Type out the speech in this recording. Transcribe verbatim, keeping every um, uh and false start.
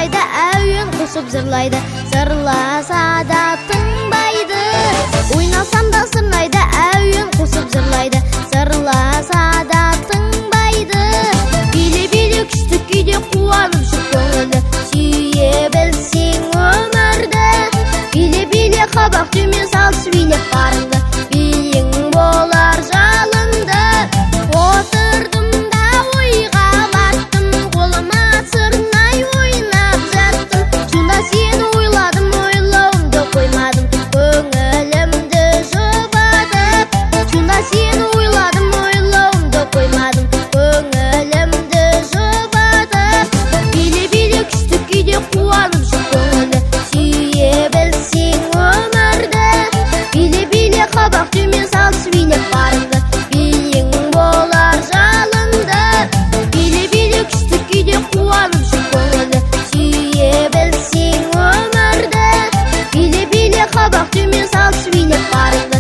сырлайды, әуен қосып зырлайды, сырласа да тыңбайды. Ойнасам да сырнайды, әуен қосып зырлайды, сырласа да тыңбайды. Биле-биле күшті күйде қуанып жүр көңілді, сүйе білсең өмірді. Биле-биле қабақ төмен салып билеп барыңды, биің болар жалынды. Отырдым да ойға баттым, қолыма сырнай ойнап жаттым. Сонда сені ойладым, ойлауымды қоймадым, көңілімді жұбатып. Сонда сені ойладым, ойлауымды қоймадым, көңілімді жұбатып. Биле-биле күшті күйде қуанып жүр көңілді, сүйе білсең өмірді. Биле-биле қабақ төмен салып билеп барыңды, биің болар жалынды. Биле-биле күшті күйде қуанып жүр көңілді, сүйе білсең өмірді. Биле-биле қабақ төмен салып билеп барыңды.